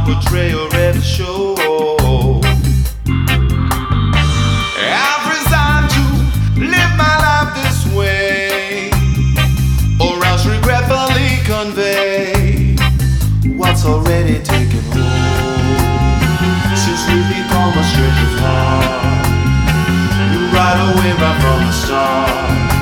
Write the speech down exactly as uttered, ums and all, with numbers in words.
portray or ever show. I've resigned to live my life this way, or else regretfully convey what's already taken hold. Since we become a strange of heart, you right away right from the start.